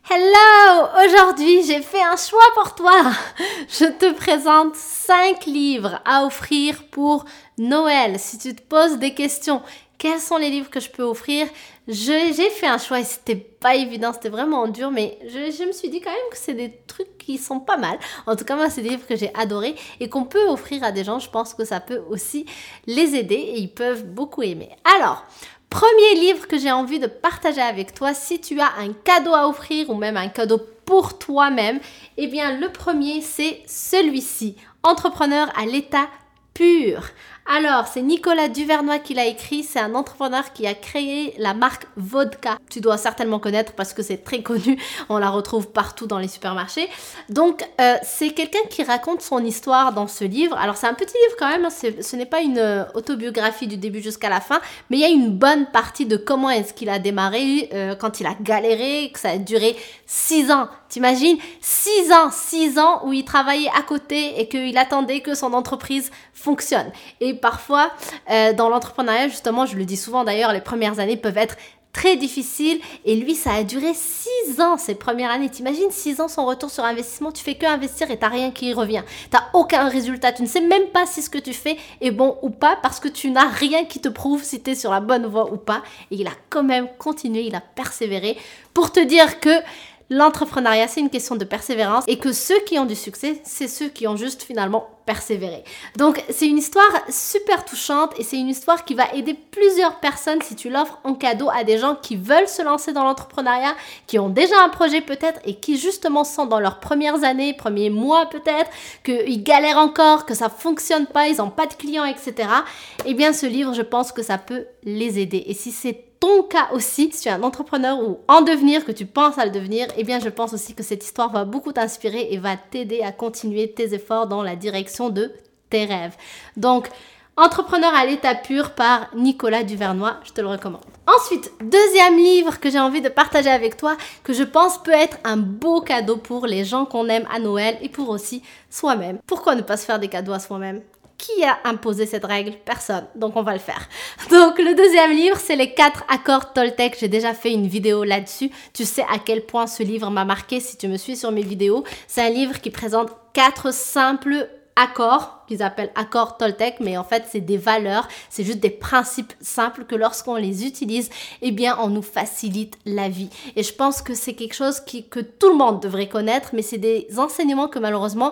Hello! Aujourd'hui, j'ai fait un choix pour toi. Je te présente 5 livres à offrir pour Noël. Si tu te poses des questions, quels sont les livres que je peux offrir? J'ai fait un choix et c'était pas évident, c'était vraiment dur, mais je me suis dit quand même que c'est des trucs qui sont pas mal. En tout cas, moi, c'est des livres que j'ai adorés et qu'on peut offrir à des gens. Je pense que ça peut aussi les aider et ils peuvent beaucoup aimer. Alors, premier livre que j'ai envie de partager avec toi, si tu as un cadeau à offrir ou même un cadeau pour toi-même, eh bien le premier c'est celui-ci, Entrepreneur à l'état pur. Alors, c'est Nicolas Duvernois qui l'a écrit, c'est un entrepreneur qui a créé la marque Vodka. Tu dois certainement connaître parce que c'est très connu, on la retrouve partout dans les supermarchés. Donc, c'est quelqu'un qui raconte son histoire dans ce livre. Alors, c'est un petit livre quand même, ce n'est pas une autobiographie du début jusqu'à la fin, mais il y a une bonne partie de comment est-ce qu'il a démarré, quand il a galéré, que ça a duré 6 ans. T'imagines 6 ans où il travaillait à côté et qu'il attendait que son entreprise fonctionne. Et parfois, dans l'entrepreneuriat, justement, je le dis souvent d'ailleurs, les premières années peuvent être très difficiles. Et lui, ça a duré 6 ans, ces premières années. T'imagines 6 ans son retour sur investissement, tu fais que investir et t'as rien qui y revient. T'as aucun résultat, tu ne sais même pas si ce que tu fais est bon ou pas parce que tu n'as rien qui te prouve si tu es sur la bonne voie ou pas. Et il a quand même continué, il a persévéré pour te dire que l'entrepreneuriat, c'est une question de persévérance et que ceux qui ont du succès, c'est ceux qui ont juste finalement persévéré. Donc, c'est une histoire super touchante et c'est une histoire qui va aider plusieurs personnes si tu l'offres en cadeau à des gens qui veulent se lancer dans l'entrepreneuriat, qui ont déjà un projet peut-être et qui justement sont dans leurs premières années, premiers mois peut-être, qu'ils galèrent encore, que ça fonctionne pas, ils n'ont pas de clients, etc. Eh bien, ce livre, je pense que ça peut les aider. Et si c'est ton cas aussi, si tu es un entrepreneur ou en devenir, que tu penses à le devenir, eh bien je pense aussi que cette histoire va beaucoup t'inspirer et va t'aider à continuer tes efforts dans la direction de tes rêves. Donc, Entrepreneur à l'état pur par Nicolas Duvernois, je te le recommande. Ensuite, deuxième livre que j'ai envie de partager avec toi, que je pense peut être un beau cadeau pour les gens qu'on aime à Noël et pour aussi soi-même. Pourquoi ne pas se faire des cadeaux à soi-même ? Qui a imposé cette règle? Personne. Donc, on va le faire. Donc, le deuxième livre, c'est les 4 accords Toltec. J'ai déjà fait une vidéo là-dessus. Tu sais à quel point ce livre m'a marqué si tu me suis sur mes vidéos. C'est un livre qui présente 4 simples accords qu'ils appellent accords Toltec, mais en fait, c'est des valeurs. C'est juste des principes simples que lorsqu'on les utilise, eh bien, on nous facilite la vie. Et je pense que c'est quelque chose que tout le monde devrait connaître, mais c'est des enseignements que malheureusement,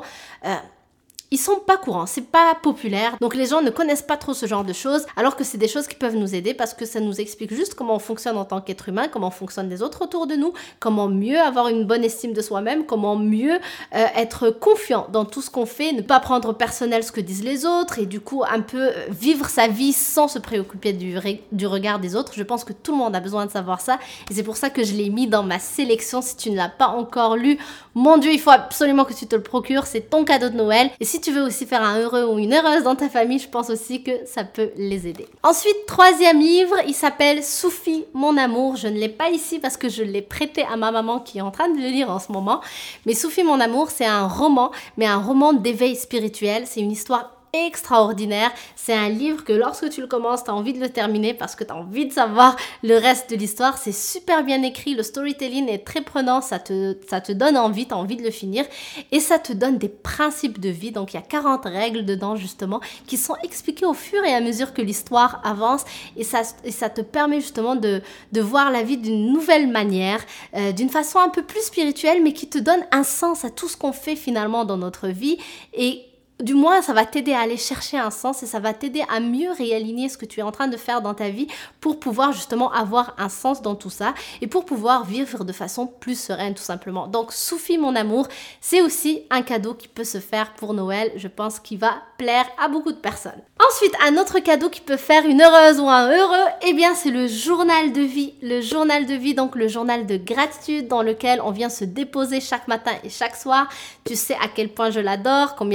ils sont pas courants, c'est pas populaire, donc les gens ne connaissent pas trop ce genre de choses, alors que c'est des choses qui peuvent nous aider parce que ça nous explique juste comment on fonctionne en tant qu'être humain, comment fonctionnent les autres autour de nous, comment mieux avoir une bonne estime de soi-même, comment mieux être confiant dans tout ce qu'on fait, ne pas prendre personnel ce que disent les autres et du coup un peu vivre sa vie sans se préoccuper du regard des autres. Je pense que tout le monde a besoin de savoir ça et c'est pour ça que je l'ai mis dans ma sélection. Si tu ne l'as pas encore lu, mon Dieu, il faut absolument que tu te le procures, c'est ton cadeau de Noël. Et si tu veux aussi faire un heureux ou une heureuse dans ta famille, je pense aussi que ça peut les aider. Ensuite, troisième livre, il s'appelle Soufi, mon amour. Je ne l'ai pas ici parce que je l'ai prêté à ma maman qui est en train de le lire en ce moment. Mais Soufi, mon amour, c'est un roman, mais un roman d'éveil spirituel. C'est une histoire extraordinaire. C'est un livre que lorsque tu le commences, tu as envie de le terminer parce que tu as envie de savoir le reste de l'histoire. C'est super bien écrit, le storytelling est très prenant, ça te donne envie, tu as envie de le finir et ça te donne des principes de vie. Donc il y a 40 règles dedans justement qui sont expliquées au fur et à mesure que l'histoire avance et ça te permet justement de voir la vie d'une nouvelle manière, d'une façon un peu plus spirituelle mais qui te donne un sens à tout ce qu'on fait finalement dans notre vie et du moins, ça va t'aider à aller chercher un sens et ça va t'aider à mieux réaligner ce que tu es en train de faire dans ta vie pour pouvoir justement avoir un sens dans tout ça et pour pouvoir vivre de façon plus sereine tout simplement. Donc, Soufi, mon amour, c'est aussi un cadeau qui peut se faire pour Noël. Je pense qu'il va plaire à beaucoup de personnes. Ensuite, un autre cadeau qui peut faire une heureuse ou un heureux, eh bien, c'est le journal de vie. Le journal de vie, donc le journal de gratitude dans lequel on vient se déposer chaque matin et chaque soir. Tu sais à quel point je l'adore, combien je l'utilise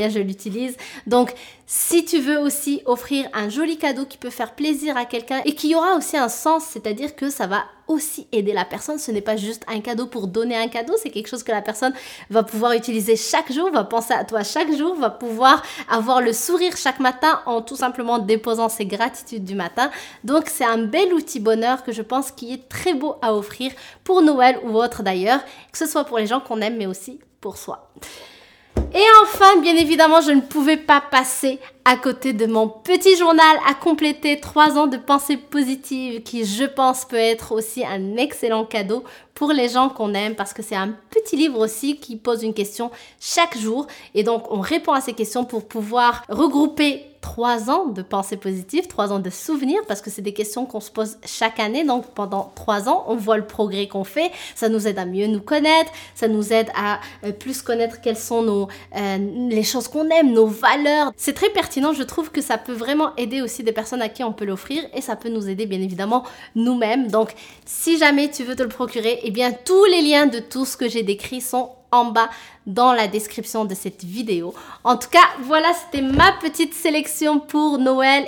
utilise. Donc, si tu veux aussi offrir un joli cadeau qui peut faire plaisir à quelqu'un et qui aura aussi un sens, c'est-à-dire que ça va aussi aider la personne. Ce n'est pas juste un cadeau pour donner un cadeau, c'est quelque chose que la personne va pouvoir utiliser chaque jour, va penser à toi chaque jour, va pouvoir avoir le sourire chaque matin en tout simplement déposant ses gratitudes du matin. Donc, c'est un bel outil bonheur que je pense qui est très beau à offrir pour Noël ou autre d'ailleurs, que ce soit pour les gens qu'on aime mais aussi pour soi. Et enfin, bien évidemment, je ne pouvais pas passer à côté de mon petit journal à compléter 3 ans de pensée positive qui, je pense, peut être aussi un excellent cadeau pour les gens qu'on aime parce que c'est un petit livre aussi qui pose une question chaque jour et donc on répond à ces questions pour pouvoir regrouper 3 ans de pensée positive, 3 ans de souvenirs parce que c'est des questions qu'on se pose chaque année. Donc pendant 3 ans, on voit le progrès qu'on fait. Ça nous aide à mieux nous connaître. Ça nous aide à plus connaître quelles sont les choses qu'on aime, nos valeurs. C'est très pertinent. Je trouve que ça peut vraiment aider aussi des personnes à qui on peut l'offrir et ça peut nous aider bien évidemment nous-mêmes. Donc si jamais tu veux te le procurer, eh bien tous les liens de tout ce que j'ai décrit sont en bas dans la description de cette vidéo. En tout cas, voilà, c'était ma petite sélection pour Noël.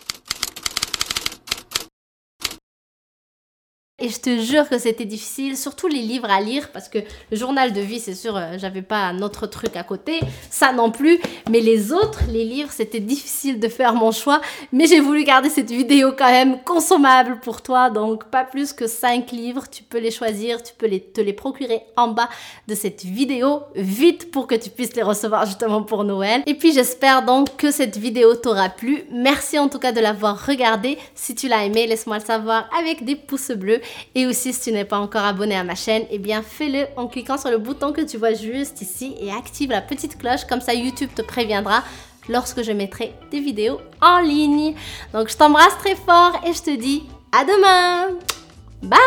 Et je te jure que c'était difficile, surtout les livres à lire, parce que le journal de vie, c'est sûr, j'avais pas un autre truc à côté, ça non plus, mais les autres, les livres, c'était difficile de faire mon choix, mais j'ai voulu garder cette vidéo quand même consommable pour toi, donc pas plus que 5 livres, tu peux les choisir, tu peux te les procurer en bas de cette vidéo, vite pour que tu puisses les recevoir justement pour Noël. Et puis j'espère donc que cette vidéo t'aura plu, merci en tout cas de l'avoir regardée, si tu l'as aimé, laisse-moi le savoir avec des pouces bleus. Et aussi, si tu n'es pas encore abonné à ma chaîne, eh bien fais-le en cliquant sur le bouton que tu vois juste ici et active la petite cloche, comme ça YouTube te préviendra lorsque je mettrai des vidéos en ligne. Donc je t'embrasse très fort et je te dis à demain. Bye!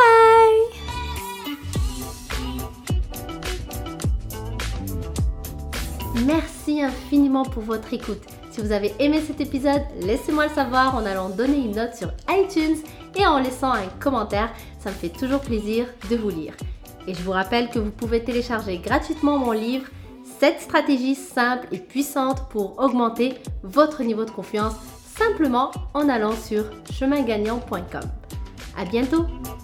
Merci infiniment pour votre écoute. Si vous avez aimé cet épisode, laissez-moi le savoir en allant donner une note sur iTunes et en laissant un commentaire. Ça me fait toujours plaisir de vous lire. Et je vous rappelle que vous pouvez télécharger gratuitement mon livre 7 stratégies simples et puissantes pour augmenter votre niveau de confiance simplement en allant sur chemingagnant.com. À bientôt!